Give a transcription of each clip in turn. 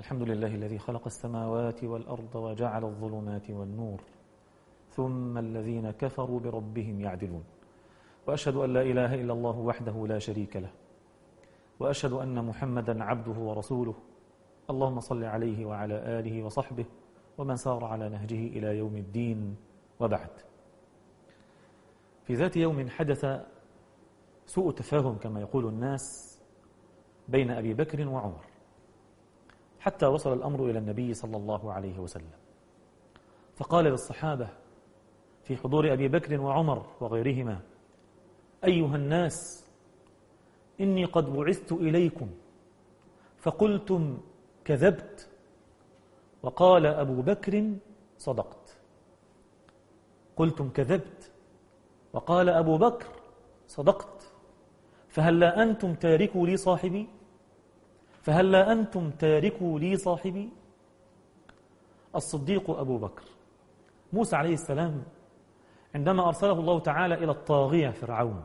الحمد لله الذي خلق السماوات والأرض وجعل الظلمات والنور ثم الذين كفروا بربهم يعدلون. وأشهد أن لا إله إلا الله وحده لا شريك له، وأشهد أن محمدا عبده ورسوله. اللهم صل عليه وعلى آله وصحبه ومن سار على نهجه إلى يوم الدين، وبعد. في ذات يوم حدث سوء تفاهم كما يقول الناس بين أبي بكر وعمر، حتى وصل الأمر إلى النبي صلى الله عليه وسلم، فقال للصحابة في حضور أبي بكر وعمر وغيرهما: أيها الناس، إني قد بعثت إليكم فقلتم كذبت، وقال أبو بكر صدقت. قلتم كذبت وقال أبو بكر صدقت، فهلا أنتم تاركوا لي صاحبي؟ فهلا أنتم تاركوا لي صاحبي؟ الصديق أبو بكر. موسى عليه السلام عندما أرسله الله تعالى إلى الطاغية فرعون،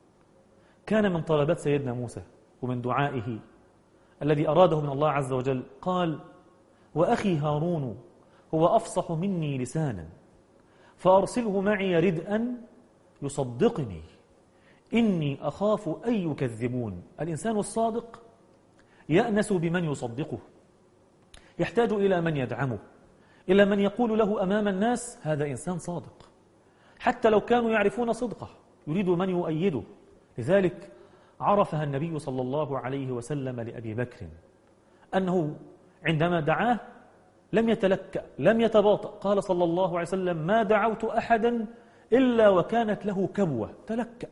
كان من طلبات سيدنا موسى ومن دعائه الذي أراده من الله عز وجل، قال: وأخي هارون هو أفصح مني لسانا فأرسله معي ردءا يصدقني إني أخاف أن يكذبون. الإنسان الصادق يأنس بمن يصدقه، يحتاج إلى من يدعمه، إلى من يقول له أمام الناس: هذا إنسان صادق، حتى لو كانوا يعرفون صدقه يريد من يؤيده. لذلك عرفها النبي صلى الله عليه وسلم لأبي بكر، أنه عندما دعاه لم يتلكأ، لم يتباطأ. قال صلى الله عليه وسلم: ما دعوت أحدا إلا وكانت له كبوة، تلكأ،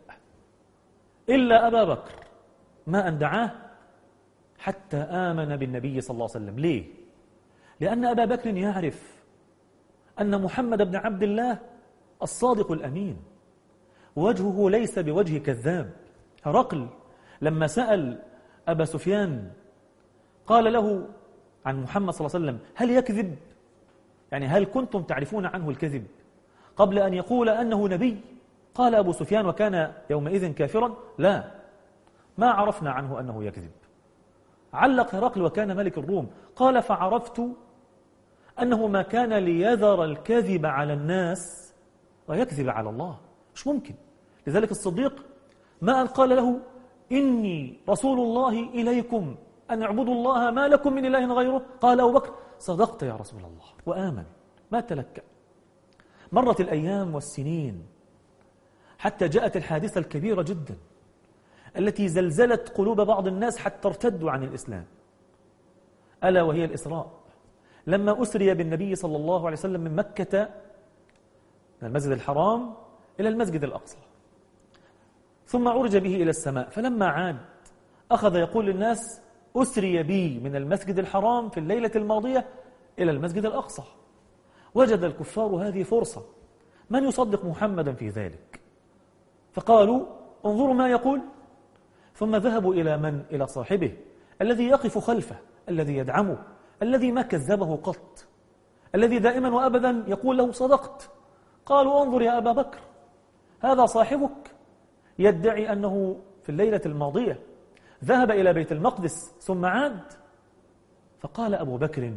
إلا أبا بكر، ما أن دعاه حتى آمن بالنبي صلى الله عليه وسلم. ليه؟ لأن أبا بكر يعرف أن محمد بن عبد الله الصادق الأمين، وجهه ليس بوجه كذاب. هرقل لما سأل أبا سفيان قال له عن محمد صلى الله عليه وسلم: هل يكذب؟ يعني هل كنتم تعرفون عنه الكذب قبل أن يقول أنه نبي؟ قال أبو سفيان، وكان يومئذ كافرا: لا، ما عرفنا عنه أنه يكذب. علق هرقل وكان ملك الروم، قال: فعرفت أنه ما كان ليذر الكذب على الناس ويكذب على الله، مش ممكن. لذلك الصديق ما أن قال له: إني رسول الله إليكم أن اعبدوا الله ما لكم من إله غيره، قال أبو بكر: صدقت يا رسول الله، وآمن، ما تلكأ. مرت الأيام والسنين حتى جاءت الحادثة الكبيرة جدا التي زلزلت قلوب بعض الناس حتى ارتدوا عن الإسلام، ألا وهي الإسراء. لما أسري بالنبي صلى الله عليه وسلم من مكة، من المسجد الحرام إلى المسجد الأقصى، ثم عرج به إلى السماء، فلما عاد أخذ يقول للناس: أسري بي من المسجد الحرام في الليلة الماضية إلى المسجد الأقصى. وجد الكفار هذه فرصة، من يصدق محمدا في ذلك؟ فقالوا: انظروا ما يقول. ثم ذهبوا إلى من؟ إلى صاحبه الذي يقف خلفه، الذي يدعمه، الذي ما كذبه قط، الذي دائما وأبدا يقول له: صدقت. قالوا: انظر يا أبا بكر، هذا صاحبك يدعي أنه في الليلة الماضية ذهب إلى بيت المقدس ثم عاد. فقال أبو بكر: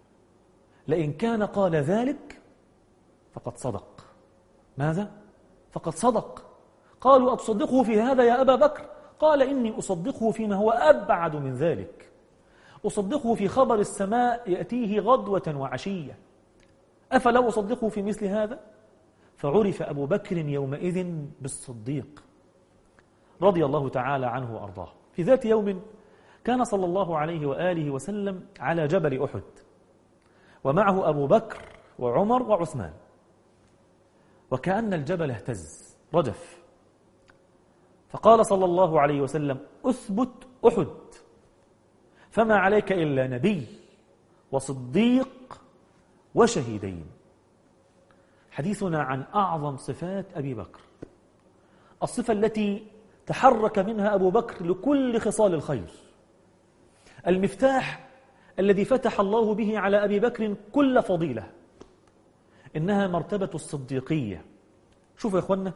لئن كان قال ذلك فقد صدق. ماذا؟ فقد صدق. قالوا: أتصدقه في هذا يا أبا بكر؟ قال: إني أصدقه فيما هو أبعد من ذلك، أصدقه في خبر السماء يأتيه غدوة وعشية، أفلا أصدقه في مثل هذا؟ فعرف أبو بكر يومئذ بالصديق رضي الله تعالى عنه وأرضاه. في ذات يوم كان صلى الله عليه وآله وسلم على جبل أحد، ومعه أبو بكر وعمر وعثمان، وكأن الجبل اهتز رجف، فقال صلى الله عليه وسلم: أثبت أحد، فما عليك إلا نبي وصديق وشهيدين. حديثنا عن أعظم صفات أبي بكر، الصفة التي تحرك منها أبو بكر لكل خصال الخير، المفتاح الذي فتح الله به على أبي بكر كل فضيلة، إنها مرتبة الصديقية. شوفوا يا أخوانا،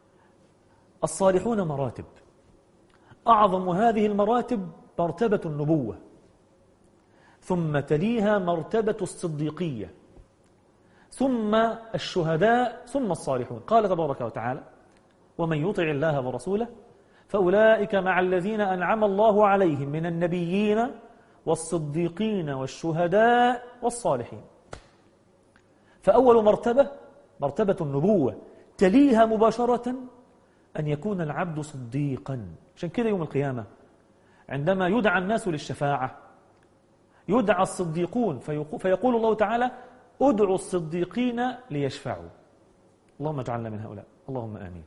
الصالحون مراتب، أعظم هذه المراتب مرتبة النبوة. ثم تليها مرتبة الصديقية، ثم الشهداء، ثم الصالحون. قال تبارك وتعالى: ومن يطع الله ورسوله فأولئك مع الذين أنعم الله عليهم من النبيين والصديقين والشهداء والصالحين. فأول مرتبة مرتبة النبوة، تليها مباشرة أن يكون العبد صديقا. عشان كده يوم القيامة عندما يدعى الناس للشفاعة يدعى الصديقون فيقول الله تعالى: ادعوا الصديقين ليشفعوا. اللهم اجعلنا من هؤلاء، اللهم آمين.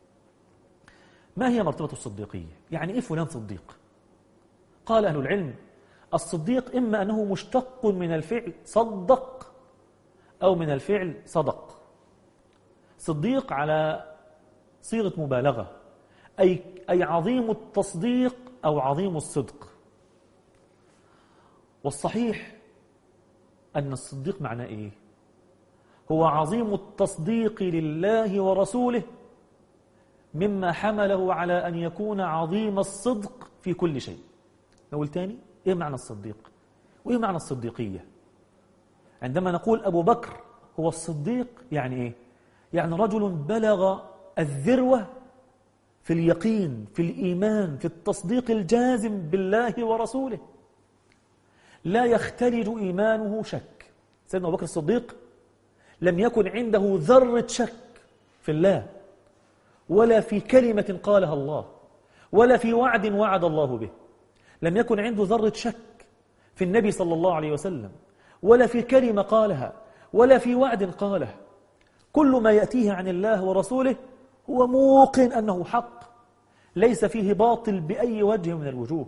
ما هي مرتبة الصديقية؟ يعني إيه فلان صديق؟ قال أهل العلم: الصديق إما أنه مشتق من الفعل صدق أو من الفعل صدق. صديق على صيغة مبالغة، أي عظيم التصديق أو عظيم الصدق. والصحيح أن الصديق معناه إيه؟ هو عظيم التصديق لله ورسوله، مما حمله على أن يكون عظيم الصدق في كل شيء. نقول تاني: إيه معنى الصديق؟ وإيه معنى الصديقية؟ عندما نقول أبو بكر هو الصديق يعني إيه؟ يعني رجل بلغ الذروة في اليقين، في الإيمان، في التصديق الجازم بالله ورسوله، لا يختلج إيمانه شك. سيدنا أبو بكر الصديق لم يكن عنده ذرة شك في الله، ولا في كلمة قالها الله، ولا في وعد وعد الله به. لم يكن عنده ذرة شك في النبي صلى الله عليه وسلم، ولا في كلمة قالها، ولا في وعد قاله. كل ما يأتيه عن الله ورسوله هو موقن أنه حق، ليس فيه باطل بأي وجه من الوجوه.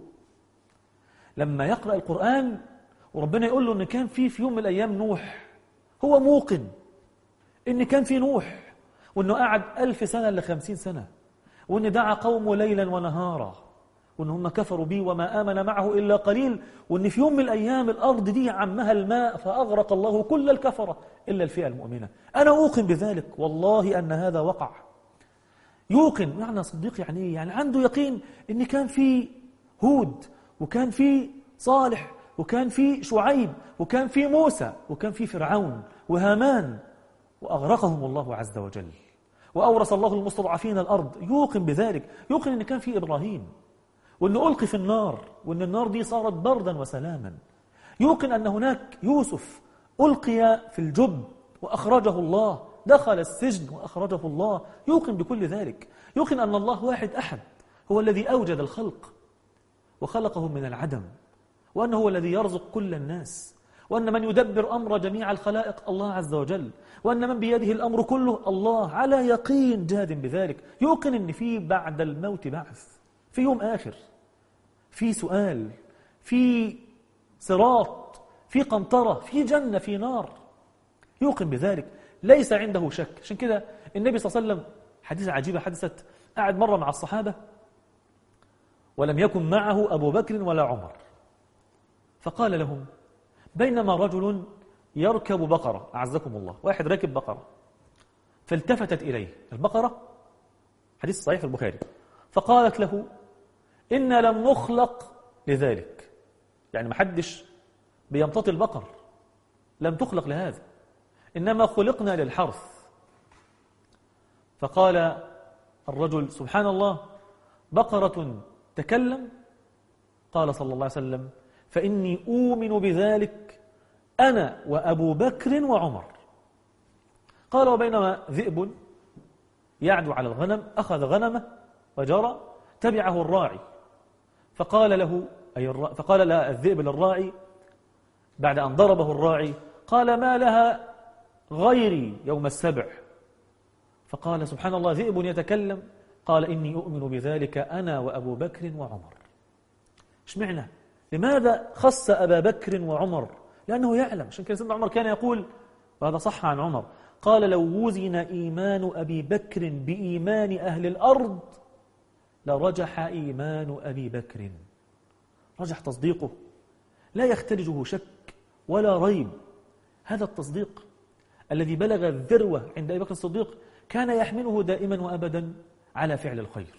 لما يقرأ القرآن وربنا يقول له إن كان في يوم من الأيام نوح، هو موقن إن كان في نوح، وإنه قعد 1000 سنة ل50 سنة، وإن دعا قومه ليلا ونهارا، وإن هم كفروا به وما آمن معه إلا قليل، وإن في يوم من الأيام الأرض دي عمها الماء فأغرق الله كل الكفرة إلا الفئة المؤمنة. أنا أوقن بذلك، والله أن هذا وقع. يوقن معنى صديق يعني إيه؟ يعني عنده يقين إن كان في هود، وكان في صالح، وكان في شعيب، وكان في موسى، وكان في فرعون وهامان، وأغرقهم الله عز وجل، وأورث الله المستضعفين الأرض. يوقن بذلك، يوقن إن كان في إبراهيم، وأنه ألقي في النار، وأن النار دي صارت بردا وسلاما. يوقن أن هناك يوسف ألقي في الجب وأخرجه الله، دخل السجن وأخرجه الله. يوقن بكل ذلك. يوقن أن الله واحد أحد، هو الذي أوجد الخلق وخلقهم من العدم، وأنه هو الذي يرزق كل الناس، وأن من يدبر أمر جميع الخلائق الله عز وجل، وأن من بيده الأمر كله الله، على يقين جاد بذلك. يوقن أن في بعد الموت بعث، في يوم آخر، في سؤال، في صراط، في قنطرة، في جنة، في نار. يوقن بذلك، ليس عنده شك. عشان كده النبي صلى الله عليه وسلم، حديثة عجيبة حدثت، قاعد مرة مع الصحابة ولم يكن معه أبو بكر ولا عمر، فقال لهم: بينما رجل يركب بقرة، أعزكم الله، واحد راكب بقرة، فالتفتت إليه البقرة، حديث صحيح في البخاري، فقالت له: إنا لم نخلق لذلك. يعني ما حدش بيمتطي البقر، لم تخلق لهذا، إنما خلقنا للحرث. فقال الرجل: سبحان الله، بقرة تكلم؟ قال صلى الله عليه وسلم: فإني أؤمن بذلك أنا وأبو بكر وعمر. قال: وبينما ذئب يعدو على الغنم أخذ غنمه وجرى، تبعه الراعي، فقال له فقال لا الذئب للراعي بعد أن ضربه الراعي، قال: ما لها غيري يوم السبع؟ فقال: سبحان الله، ذئب يتكلم؟ قال: إني أؤمن بذلك أنا وأبو بكر وعمر. اشمعنى؟ لماذا خص أبا بكر وعمر؟ لأنه يعلم. عشان كده سيدنا عمر كان يقول، وهذا صح عن عمر، قال: لو وزن إيمان أبي بكر بإيمان أهل الأرض لرجح إيمان أبي بكر. رجح تصديقه، لا يختلجه شك ولا ريب. هذا التصديق الذي بلغ الذروة عند أبي بكر الصديق كان يحمله دائما وأبدا على فعل الخير.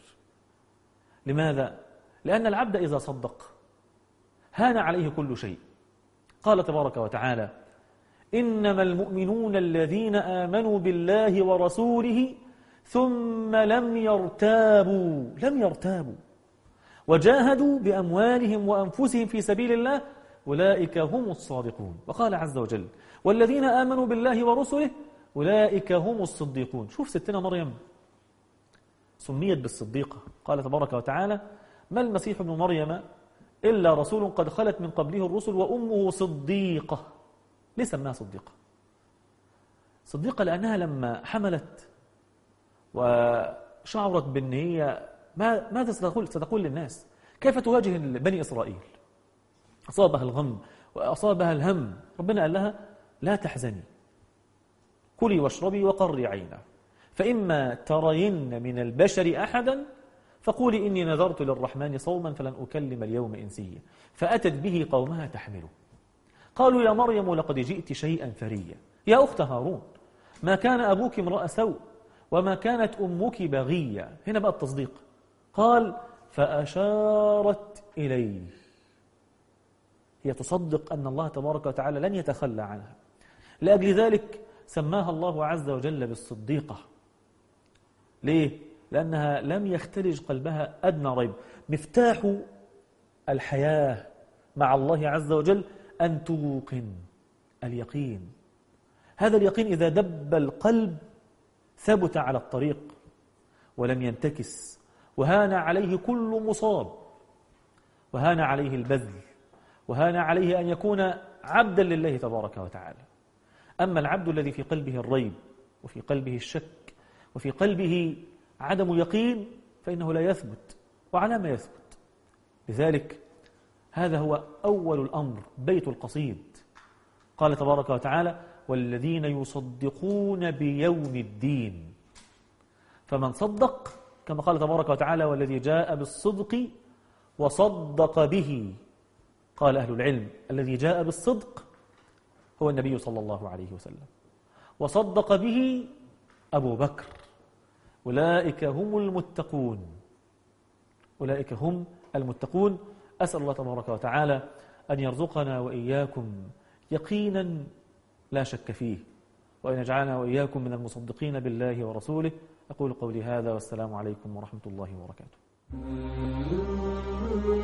لماذا؟ لأن العبد إذا صدق هان عليه كل شيء، قال تبارك وتعالى: إنما المؤمنون الذين آمنوا بالله ورسوله ثم لم يرتابوا وجاهدوا بأموالهم وأنفسهم في سبيل الله أولئك هم الصادقون. وقال عز وجل: والذين آمنوا بالله ورسله أولئك هم الصديقون. شوف ستنا مريم سميت بالصديقة. قال تبارك وتعالى: ما المسيح ابن مريم إلا رسول قد خلت من قبله الرسل وأمه صديقة. ليه سماها صديقة؟ صديقة لأنها لما حملت وشعرت بأن هي ماذا ستقول للناس؟ كيف تواجه بني إسرائيل؟ أصابها الغم وأصابها الهم. ربنا قال لها: لا تحزني، كلي واشربي وقري عينا، فإما ترين من البشر أحدا فقولي إني نذرت للرحمن صوما فلن أكلم اليوم إنسيا. فأتت به قومها تحمله، قالوا: يا مريم لقد جئت شيئا فريا، يا أخت هارون ما كان أبوك امرأ سوء وما كانت أمك بغيا. هنا بقى التصديق. قال: فأشارت إليه. هي تصدق أن الله تبارك وتعالى لن يتخلى عنها. لأجل ذلك سماها الله عز وجل بالصديقة. ليه؟ لأنها لم يختلج قلبها أدنى ريب. مفتاح الحياة مع الله عز وجل أن توقن اليقين. هذا اليقين إذا دب القلب ثبت على الطريق ولم ينتكس، وهان عليه كل مصاب، وهان عليه البذل، وهان عليه أن يكون عبدا لله تبارك وتعالى. أما العبد الذي في قلبه الريب وفي قلبه الشك وفي قلبه عدم اليقين فإنه لا يثبت. وعلى ما يثبت؟ لذلك هذا هو أول الأمر، بيت القصيد. قال تبارك وتعالى: والذين يصدقون بيوم الدين. فمن صدق كما قال تبارك وتعالى: والذي جاء بالصدق وصدق به. قال أهل العلم: الذي جاء بالصدق هو النبي صلى الله عليه وسلم، وصدق به أبو بكر. أولئك هم المتقون، أولئك هم المتقون. أسأل الله تبارك وتعالى أن يرزقنا وإياكم يقينا لا شك فيه، وأن يجعلنا وإياكم من المصدقين بالله ورسوله. أقول قولي هذا والسلام عليكم ورحمة الله وبركاته.